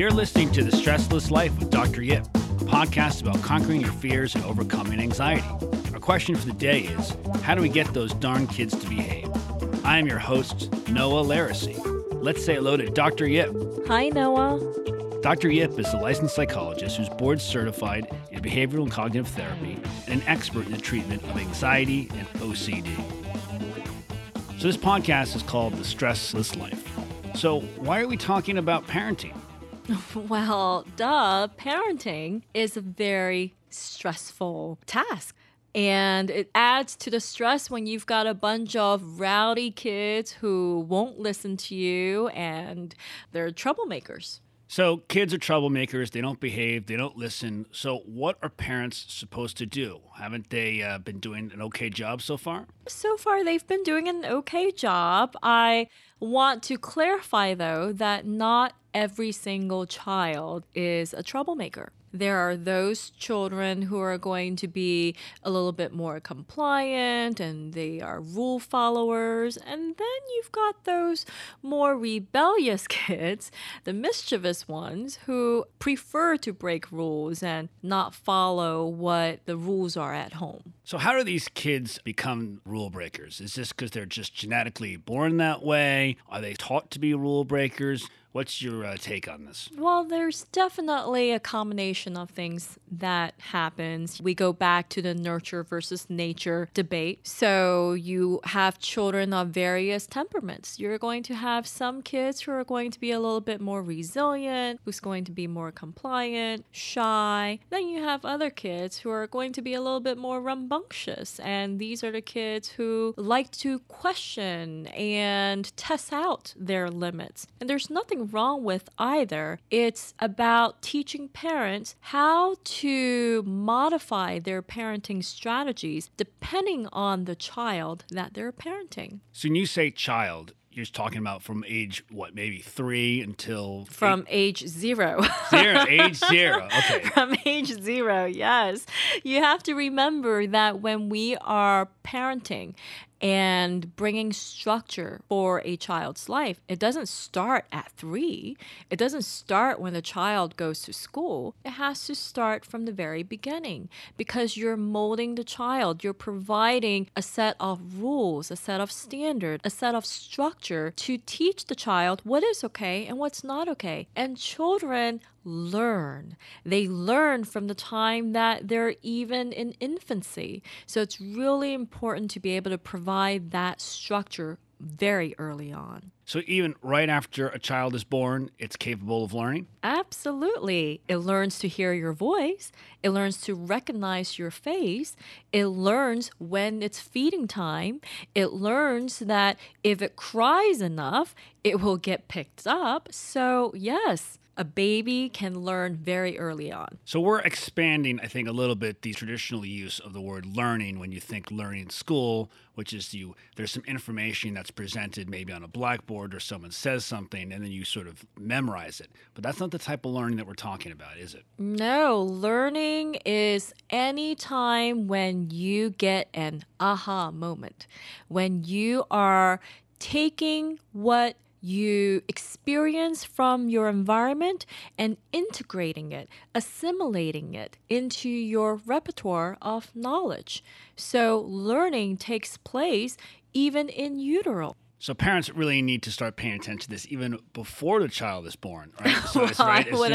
You're listening to The Stressless Life with Dr. Yip, a podcast about conquering your fears and overcoming anxiety. Our question for the day is, how do we get those darn kids to behave? I am your host, Noah Laracy. Let's say hello to Dr. Yip. Hi, Noah. Dr. Yip is a licensed psychologist who's board certified in behavioral and cognitive therapy and an expert in the treatment of anxiety and OCD. So this podcast is called The Stressless Life. So why are we talking about parenting? Well, parenting is a very stressful task. And it adds to the stress when you've got a bunch of rowdy kids who won't listen to you and they're troublemakers. So kids are troublemakers. They don't behave. They don't listen. So what are parents supposed to do? Haven't they been doing an okay job so far? So far, they've been doing an okay job. I want to clarify, though, that not every single child is a troublemaker. There are those children who are going to be a little bit more compliant and they are rule followers. And then you've got those more rebellious kids, the mischievous ones, who prefer to break rules and not follow what the rules are at home. So how do these kids become rule breakers? Is this because they're just genetically born that way? Are they taught to be rule breakers? What's your take on this? Well, there's definitely a combination of things that happens. We go back to the nurture versus nature debate. So you have children of various temperaments. You're going to have some kids who are going to be a little bit more resilient, who's going to be more compliant, shy. Then you have other kids who are going to be a little bit more rambunctious. And these are the kids who like to question and test out their limits. And there's nothing wrong with either. It's about teaching parents how to modify their parenting strategies depending on the child that they're parenting. So when you say child, you're talking about from age, maybe 3 until... From age 0. Age 0, okay. From age 0, yes. You have to remember that when we are parenting and bringing structure for a child's life, it doesn't start at 3. It doesn't start when the child goes to school. It has to start from the very beginning because you're molding the child. You're providing a set of rules, a set of standards, a set of structure to teach the child what is okay and what's not okay. And children learn. They learn from the time that they're even in infancy. So it's really important to be able to provide that structure very early on. So even right after a child is born, it's capable of learning? Absolutely. It learns to hear your voice. It learns to recognize your face. It learns when it's feeding time. It learns that if it cries enough, it will get picked up. So yes, a baby can learn very early on. So we're expanding, I think, a little bit the traditional use of the word learning when you think learning in school, which is there's some information that's presented maybe on a blackboard or someone says something and then you sort of memorize it. But that's not the type of learning that we're talking about, is it? No, learning is any time when you get an aha moment, when you are taking what you experience from your environment and integrating it, assimilating it into your repertoire of knowledge. So learning takes place even in utero. So parents really need to start paying attention to this even before the child is born, right? So Well,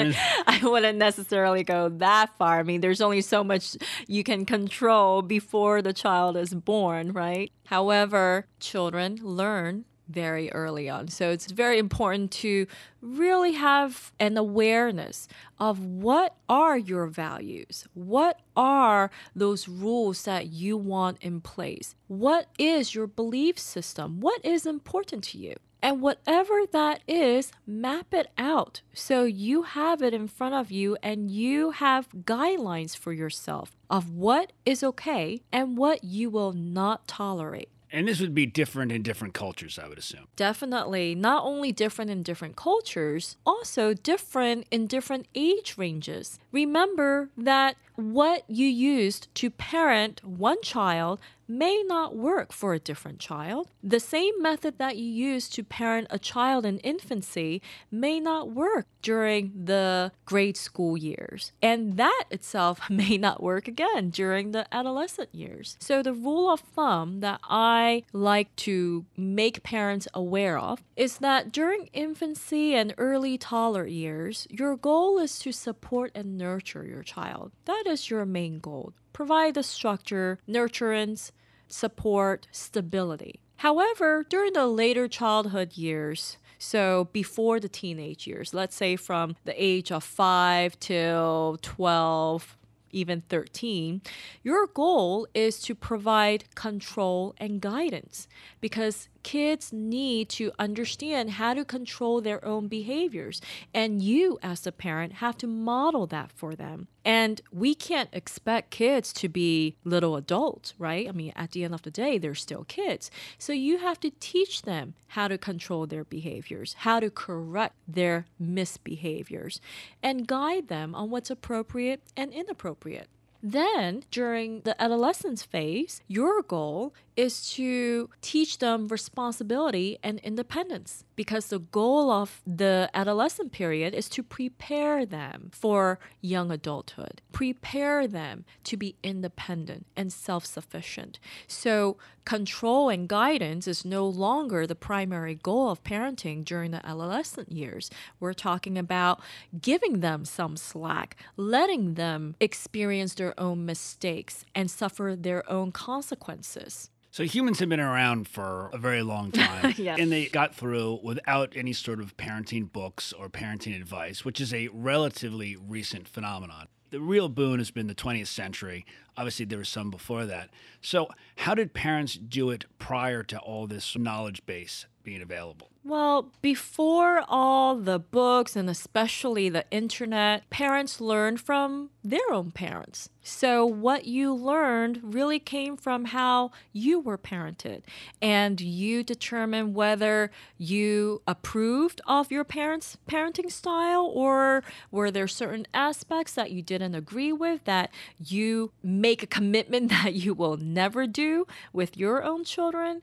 I wouldn't necessarily go that far. I mean, there's only so much you can control before the child is born, right? However, children learn very early on. So it's very important to really have an awareness of what are your values? What are those rules that you want in place? What is your belief system? What is important to you? And whatever that is, map it out so you have it in front of you and you have guidelines for yourself of what is okay and what you will not tolerate. And this would be different in different cultures, I would assume. Definitely. Not only different in different cultures, also different in different age ranges. Remember that what you used to parent one child may not work for a different child. The same method that you use to parent a child in infancy may not work during the grade school years. And that itself may not work again during the adolescent years. So the rule of thumb that I like to make parents aware of is that during infancy and early toddler years, your goal is to support and nurture your child. That is your main goal. Provide the structure, nurturance, support, stability. However, during the later childhood years, so before the teenage years, let's say from the age of 5 till 12, even 13, your goal is to provide control and guidance because kids need to understand how to control their own behaviors. And you, as a parent, have to model that for them. And we can't expect kids to be little adults, right? I mean, at the end of the day, they're still kids. So you have to teach them how to control their behaviors, how to correct their misbehaviors, and guide them on what's appropriate and inappropriate. Then, during the adolescence phase, your goal is to teach them responsibility and independence because the goal of the adolescent period is to prepare them for young adulthood, prepare them to be independent and self-sufficient. So control and guidance is no longer the primary goal of parenting during the adolescent years. We're talking about giving them some slack, letting them experience their own mistakes and suffer their own consequences. So humans have been around for a very long time, Yes. and they got through without any sort of parenting books or parenting advice, which is a relatively recent phenomenon. The real boon has been the 20th century. Obviously, there was some before that. So how did parents do it prior to all this knowledge base being available? Well, before all the books and especially the internet, parents learned from their own parents. So what you learned really came from how you were parented. And you determined whether you approved of your parents' parenting style or were there certain aspects that you didn't agree with that you make a commitment that you will never do with your own children.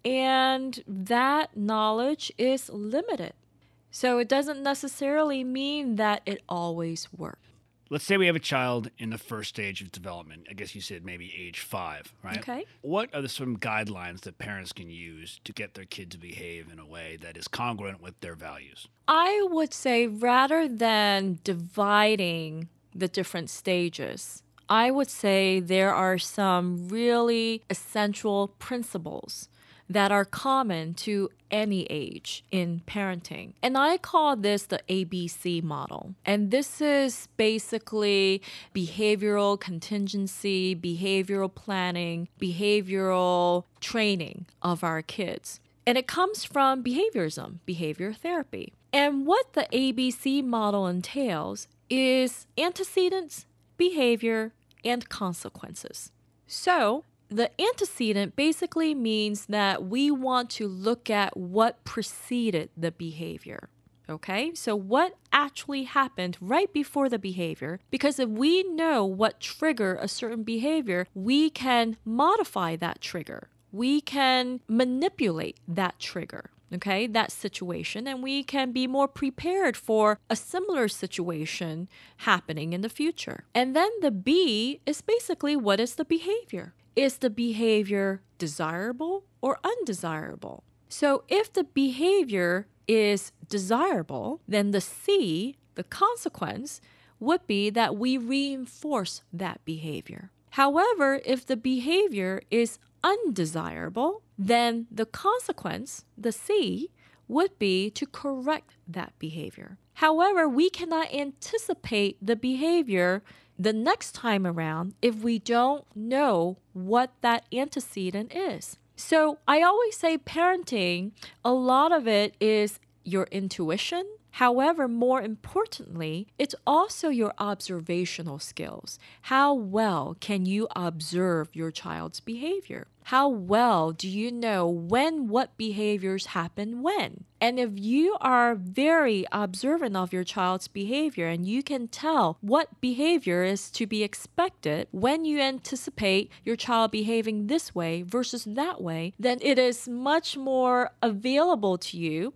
And that knowledge is limited. So it doesn't necessarily mean that it always works. Let's say we have a child in the first stage of development. I guess you said maybe age 5, right? Okay. What are some guidelines that parents can use to get their kid to behave in a way that is congruent with their values? I would say rather than dividing the different stages, I would say there are some really essential principles that are common to any age in parenting. And I call this the ABC model. And this is basically behavioral contingency, behavioral planning, behavioral training of our kids. And it comes from behaviorism, behavior therapy. And what the ABC model entails is antecedents, behavior, and consequences. So, the antecedent basically means that we want to look at what preceded the behavior. Okay, so what actually happened right before the behavior? Because if we know what triggered a certain behavior, we can modify that trigger. We can manipulate that trigger. Okay, that situation, and we can be more prepared for a similar situation happening in the future. And then the B is basically what is the behavior? Is the behavior desirable or undesirable? So if the behavior is desirable, then the C, the consequence, would be that we reinforce that behavior. However, if the behavior is undesirable, then the consequence, the C, would be to correct that behavior. However, we cannot anticipate the behavior the next time around if we don't know what that antecedent is. So I always say parenting, a lot of it is your intuition. However, more importantly, it's also your observational skills. How well can you observe your child's behavior? How well do you know when what behaviors happen when? And if you are very observant of your child's behavior and you can tell what behavior is to be expected when you anticipate your child behaving this way versus that way, then it is much more available to you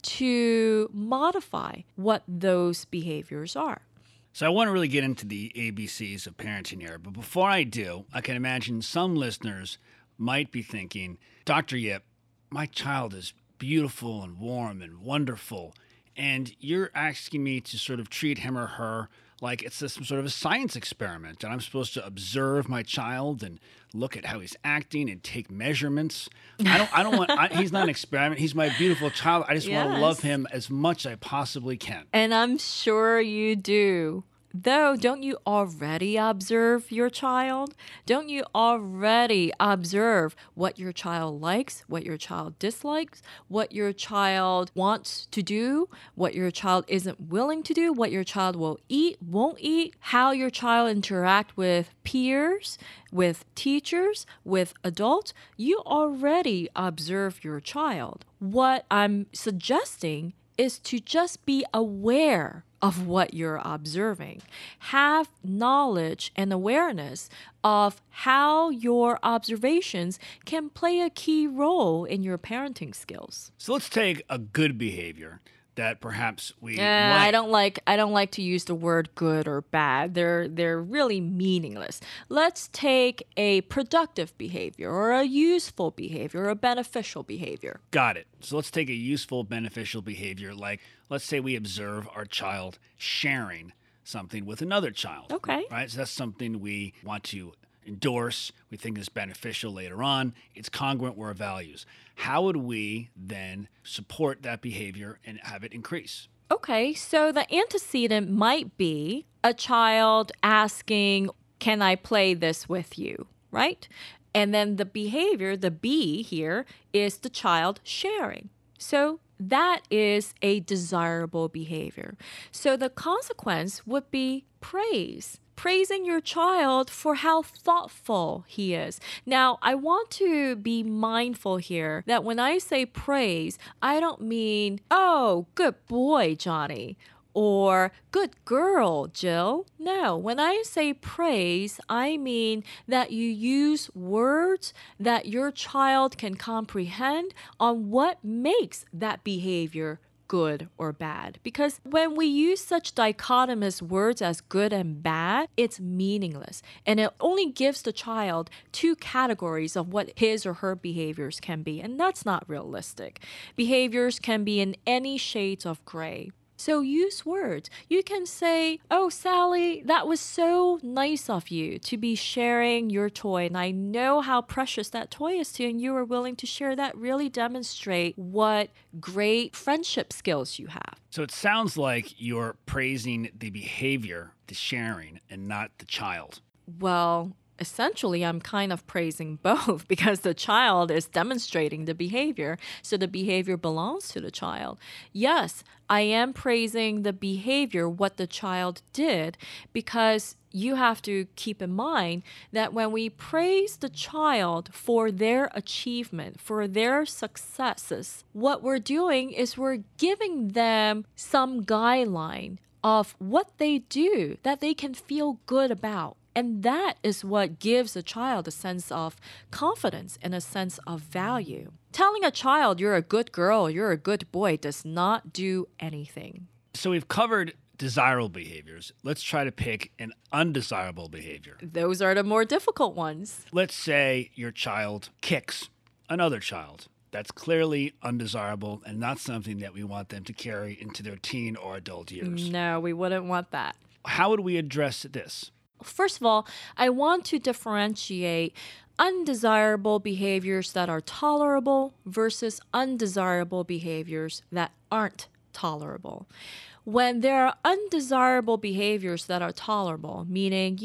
to modify what those behaviors are. So I want to really get into the ABCs of parenting here. But before I do, I can imagine some listeners might be thinking, Dr. Yip, my child is beautiful and warm and wonderful, and you're asking me to sort of treat him or her like it's some sort of a science experiment, and I'm supposed to observe my child and look at how he's acting and take measurements. I don't want. He's not an experiment. He's my beautiful child. I just want to love him as much as I possibly can. And I'm sure you do. Though, don't you already observe your child? Don't you already observe what your child likes, what your child dislikes, what your child wants to do, what your child isn't willing to do, what your child will eat, won't eat, how your child interact with peers, with teachers, with adults? You already observe your child. What I'm suggesting is to just be aware of what you're observing. Have knowledge and awareness of how your observations can play a key role in your parenting skills. So let's take a good behavior that perhaps we I don't like to use the word good or bad. They're really meaningless. Let's take a productive behavior or a useful behavior or a beneficial behavior. Got it. So let's take a useful, beneficial behavior. Like, let's say we observe our child sharing something with another child. Okay. Right? So that's something we want to endorse. We think is beneficial later on. It's congruent with our values. How would we then support that behavior and have it increase? Okay, so the antecedent might be a child asking, "Can I play this with you?" Right? And then the behavior, the B here, is the child sharing. So that is a desirable behavior. So the consequence would be praise. Praising your child for how thoughtful he is. Now, I want to be mindful here that when I say praise, I don't mean, "Oh, good boy, Johnny," or "Good girl, Jill." No, when I say praise, I mean that you use words that your child can comprehend on what makes that behavior good or bad. Because when we use such dichotomous words as good and bad, it's meaningless. And it only gives the child two categories of what his or her behaviors can be. And that's not realistic. Behaviors can be in any shades of gray. So use words. You can say, "Oh, Sally, that was so nice of you to be sharing your toy. And I know how precious that toy is to you, and you were willing to share that." Really demonstrate what great friendship skills you have. So it sounds like you're praising the behavior, the sharing, and not the child. Well, essentially, I'm kind of praising both because the child is demonstrating the behavior. So the behavior belongs to the child. Yes, I am praising the behavior, what the child did, because you have to keep in mind that when we praise the child for their achievement, for their successes, what we're doing is we're giving them some guideline of what they do that they can feel good about. And that is what gives a child a sense of confidence and a sense of value. Telling a child you're a good girl, you're a good boy does not do anything. So we've covered desirable behaviors. Let's try to pick an undesirable behavior. Those are the more difficult ones. Let's say your child kicks another child. That's clearly undesirable and not something that we want them to carry into their teen or adult years. No, we wouldn't want that. How would we address this? First of all, I want to differentiate undesirable behaviors that are tolerable versus undesirable behaviors that aren't tolerable. When there are undesirable behaviors that are tolerable, meaning,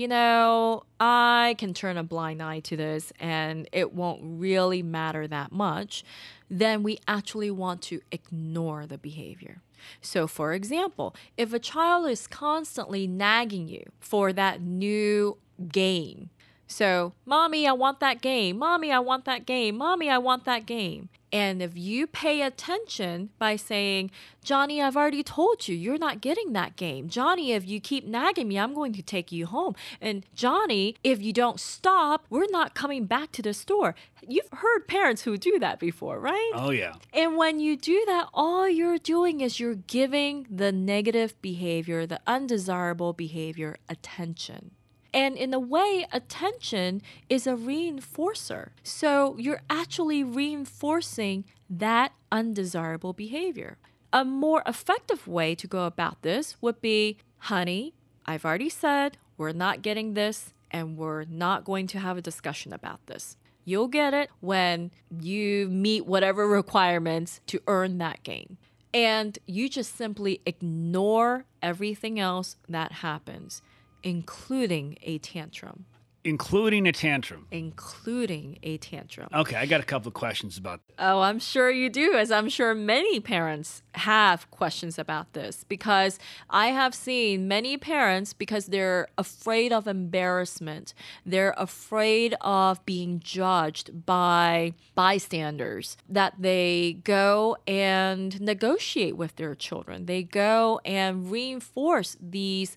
I can turn a blind eye to this and it won't really matter that much, then we actually want to ignore the behavior. So, for example, if a child is constantly nagging you for that new game, So, mommy, I want that game. Mommy, I want that game. Mommy, I want that game. And if you pay attention by saying, Johnny, I've already told you, you're not getting that game. Johnny, if you keep nagging me, I'm going to take you home. And Johnny, if you don't stop, we're not coming back to the store. You've heard parents who do that before, right? Oh, yeah. And when you do that, all you're doing is you're giving the negative behavior, the undesirable behavior, attention. And in a way, attention is a reinforcer. So you're actually reinforcing that undesirable behavior. A more effective way to go about this would be, honey, I've already said we're not getting this and we're not going to have a discussion about this. You'll get it when you meet whatever requirements to earn that game. And you just simply ignore everything else that happens, including a tantrum. Including a tantrum. Including a tantrum. Okay, I got a couple of questions about that. Oh, I'm sure you do, as I'm sure many parents have questions about this, because I have seen many parents, because they're afraid of embarrassment, they're afraid of being judged by bystanders, that they go and negotiate with their children. They go and reinforce these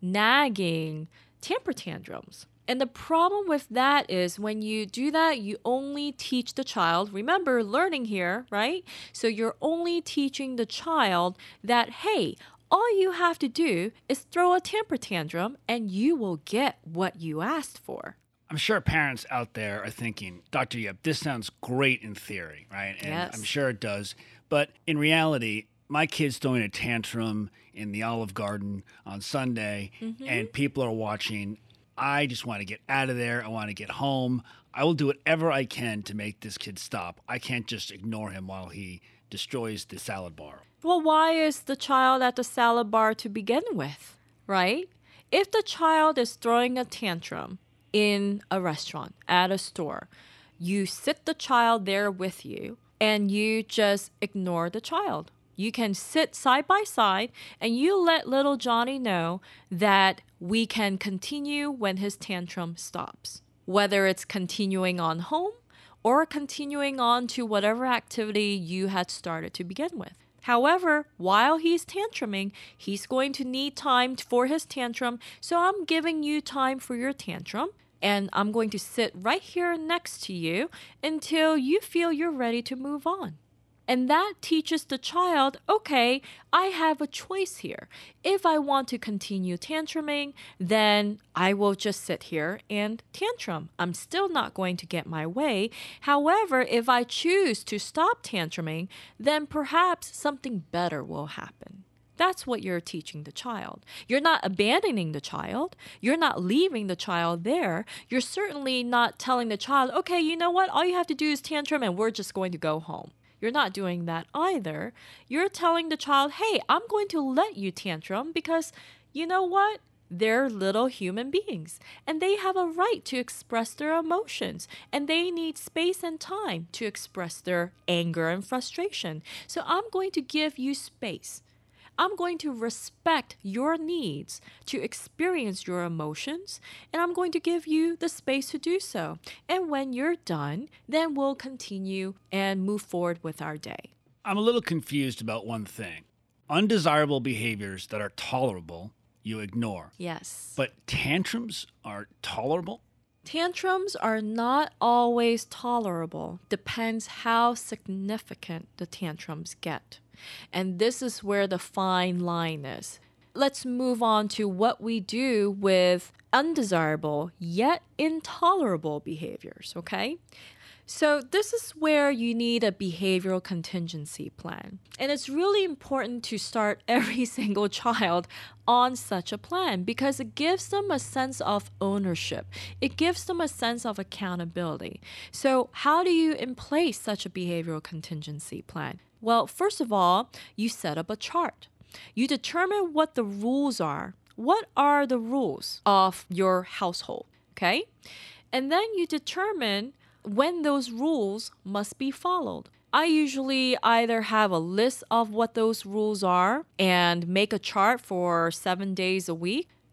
nagging temper tantrums. And the problem with that is when you do that, you only teach the child, remember learning here, right? So you're only teaching the child that, hey, all you have to do is throw a temper tantrum and you will get what you asked for. I'm sure parents out there are thinking, Dr. Yip, this sounds great in theory, right? And Yes. I'm sure it does. But in reality, my kid's throwing a tantrum in the Olive Garden on Sunday, and people are watching. I just want to get out of there. I want to get home. I will do whatever I can to make this kid stop. I can't just ignore him while he destroys the salad bar. Well, why is the child at the salad bar to begin with, right? If the child is throwing a tantrum in a restaurant, at a store, you sit the child there with you and you just ignore the child. You can sit side by side and you let little Johnny know that we can continue when his tantrum stops. Whether it's continuing on home or continuing on to whatever activity you had started to begin with. However, while he's tantruming, he's going to need time for his tantrum. So I'm giving you time for your tantrum. And I'm going to sit right here next to you until you feel you're ready to move on. And that teaches the child, okay, I have a choice here. If I want to continue tantruming, then I will just sit here and tantrum. I'm still not going to get my way. However, if I choose to stop tantruming, then perhaps something better will happen. That's what you're teaching the child. You're not abandoning the child. You're not leaving the child there. You're certainly not telling the child, okay, you know what? All you have to do is tantrum and we're just going to go home. You're not doing that either. You're telling the child, hey, I'm going to let you tantrum because you know what? They're little human beings and they have a right to express their emotions and they need space and time to express their anger and frustration. So I'm going to give you space. I'm going to respect your needs to experience your emotions, and I'm going to give you the space to do so. And when you're done, then we'll continue and move forward with our day. I'm a little confused about one thing. Undesirable behaviors that are tolerable, you ignore. Yes. But tantrums are tolerable? Tantrums are not always tolerable. Depends how significant the tantrums get. And this is where the fine line is. Let's move on to what we do with undesirable yet intolerable behaviors, okay? So this is where you need a behavioral contingency plan. And it's really important to start every single child on such a plan because it gives them a sense of ownership. It gives them a sense of accountability. So how do you in place such a behavioral contingency plan? Well, first of all, you set up a chart. You determine what the rules are. What are the rules of your household, okay? And then you determine when those rules must be followed. I usually either have a list of what those rules are and make a chart for 7 days a week,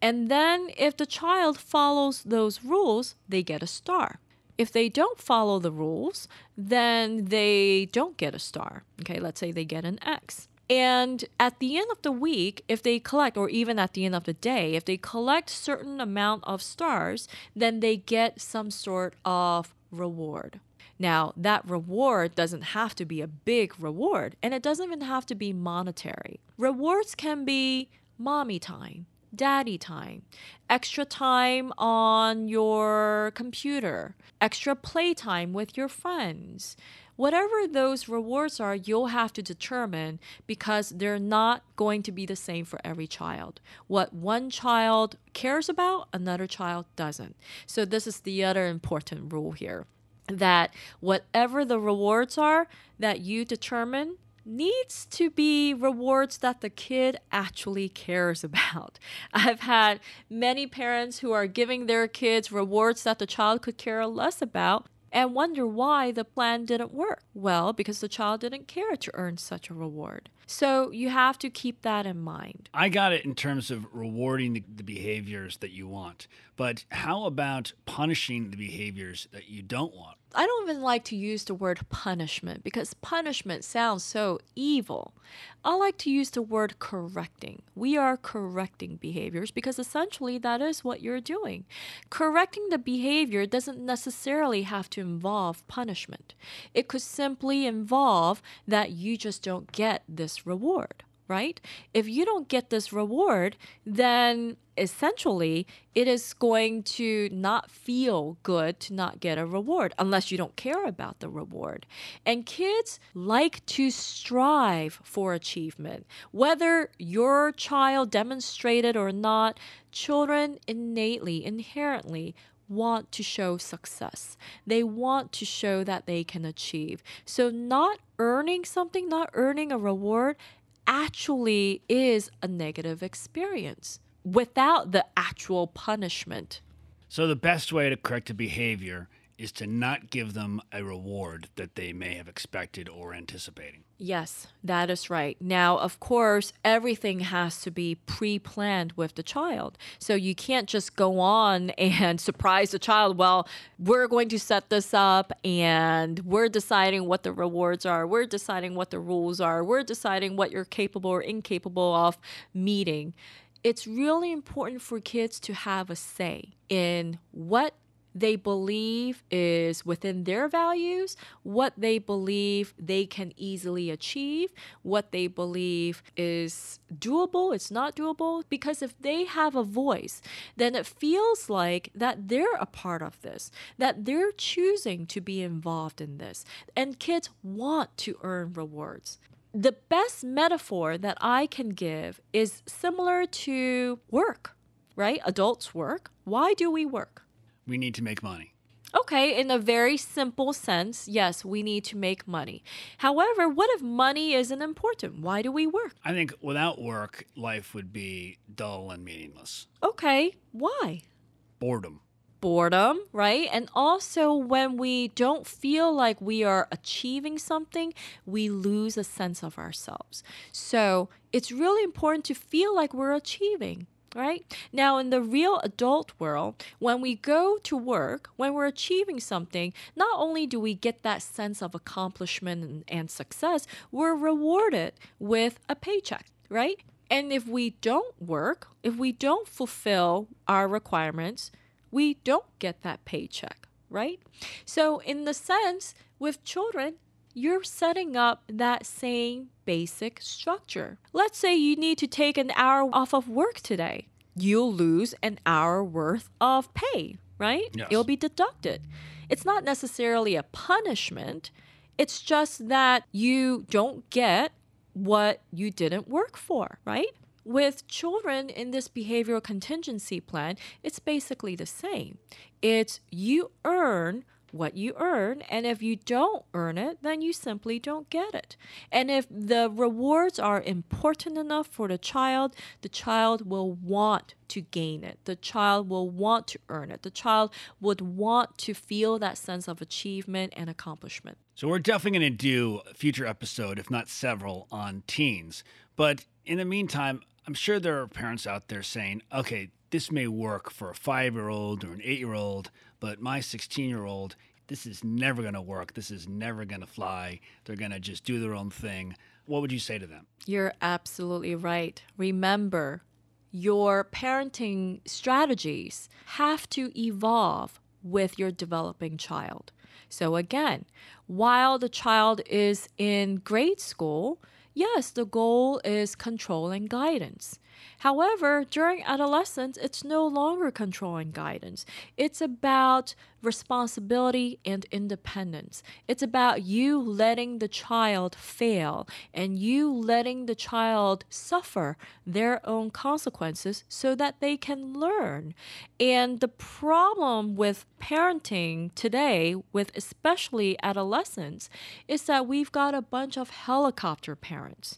And then if the child follows those rules, they get a star. If they don't follow the rules, then they don't get a star. Okay, let's say they get an X. And at the end of the week, if they collect, or even at the end of the day, if they collect certain amount of stars, then they get some sort of reward. Now, that reward doesn't have to be a big reward, and it doesn't even have to be monetary. Rewards can be mommy time, daddy time, extra time on your computer, extra playtime with your friends. Whatever those rewards are, you'll have to determine because they're not going to be the same for every child. What one child cares about, another child doesn't. So this is the other important rule here, that whatever the rewards are that you determine needs to be rewards that the kid actually cares about. I've had many parents who are giving their kids rewards that the child could care less about and wonder why the plan didn't work. Well, because the child didn't care to earn such a reward. So you have to keep that in mind. I got it in terms of rewarding the behaviors that you want, but how about punishing the behaviors that you don't want? I don't even like to use the word punishment because punishment sounds so evil. I like to use the word correcting. We are correcting behaviors because essentially that is what you're doing. Correcting the behavior doesn't necessarily have to involve punishment. It could simply involve that you just don't get this reward, right? If you don't get this reward, then essentially it is going to not feel good to not get a reward unless you don't care about the reward. And kids like to strive for achievement. Whether your child demonstrated or not, children innately, inherently want to show success. They want to show that they can achieve. So not earning something, not earning a reward actually is a negative experience without the actual punishment. So the best way to correct a behavior is to not give them a reward that they may have expected or anticipating. Yes, that is right. Now, of course, everything has to be pre-planned with the child. So you can't just go on and surprise the child. Well, we're going to set this up and we're deciding what the rewards are. We're deciding what the rules are. We're deciding what you're capable or incapable of meeting. It's really important for kids to have a say in what they believe is within their values, what they believe they can easily achieve, what they believe is doable, it's not doable. Because if they have a voice, then it feels like that they're a part of this, that they're choosing to be involved in this. And kids want to earn rewards. The best metaphor that I can give is similar to work, right? Adults work. Why do we work? We need to make money. Okay, in a very simple sense, yes, we need to make money. However, what if money isn't important? Why do we work? I think without work, life would be dull and meaningless. Okay, why? Boredom. Boredom, right? And also when we don't feel like we are achieving something, we lose a sense of ourselves. So it's really important to feel like we're achieving. Right? Now, in the real adult world, when we go to work, when we're achieving something, not only do we get that sense of accomplishment and success, we're rewarded with a paycheck, right? And if we don't work, if we don't fulfill our requirements, we don't get that paycheck, right? So in the sense, with children, you're setting up that same basic structure. Let's say you need to take an hour off of work today. You'll lose an hour worth of pay, right? Yes. It'll be deducted. It's not necessarily a punishment. It's just that you don't get what you didn't work for, right? With children in this behavioral contingency plan, it's basically the same. It's you earn what you earn, and if you don't earn it, then you simply don't get it. And if the rewards are important enough for the child will want to gain it. The child will want to earn it. The child would want to feel that sense of achievement and accomplishment. So we're definitely going to do a future episode, if not several, on teens. But in the meantime, I'm sure there are parents out there saying, okay, this may work for a 5-year-old or an 8-year-old, but my 16-year-old, this is never going to work. This is never going to fly. They're going to just do their own thing. What would you say to them? You're absolutely right. Remember, your parenting strategies have to evolve with your developing child. So again, while the child is in grade school, yes, the goal is control and guidance. However, during adolescence, it's no longer control and guidance. It's about responsibility and independence. It's about you letting the child fail and you letting the child suffer their own consequences so that they can learn. And the problem with parenting today, with especially adolescents, is that we've got a bunch of helicopter parents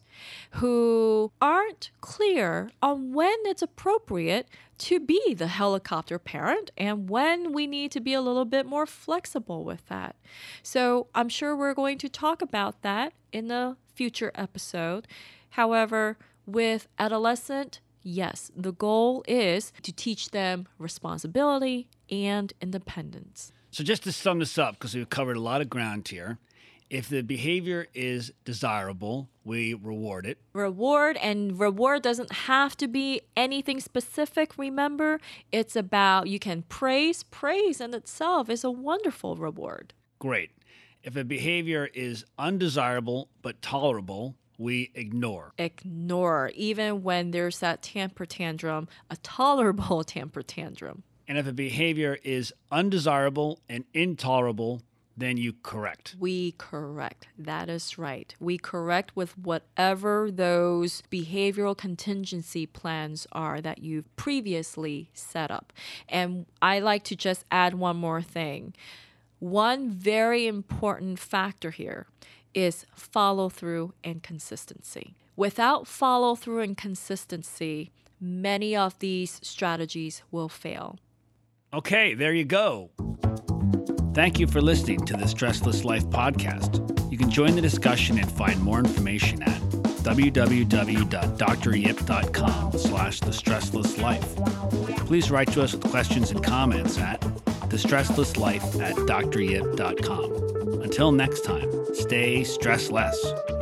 who aren't clear on when it's appropriate to be the helicopter parent and when we need to be a little bit more flexible with that. So I'm sure we're going to talk about that in a future episode. However, with adolescent, yes, the goal is to teach them responsibility and independence. So just to sum this up, because we've covered a lot of ground here, if the behavior is desirable, we reward it. Reward doesn't have to be anything specific. Remember, it's about you can praise. Praise in itself is a wonderful reward. Great. If a behavior is undesirable but tolerable, we ignore. Ignore, even when there's that temper tantrum, a tolerable temper tantrum. And if a behavior is undesirable and intolerable, then you correct. We correct. That is right. We correct with whatever those behavioral contingency plans are that you've previously set up. And I like to just add one more thing. One very important factor here is follow through and consistency. Without follow through and consistency, many of these strategies will fail. Okay, there you go. Thank you for listening to the Stressless Life podcast. You can join the discussion and find more information at www.dryip.com/thestresslesslife. Please write to us with questions and comments at thestresslesslife@dryip.com. Until next time, stay stressless.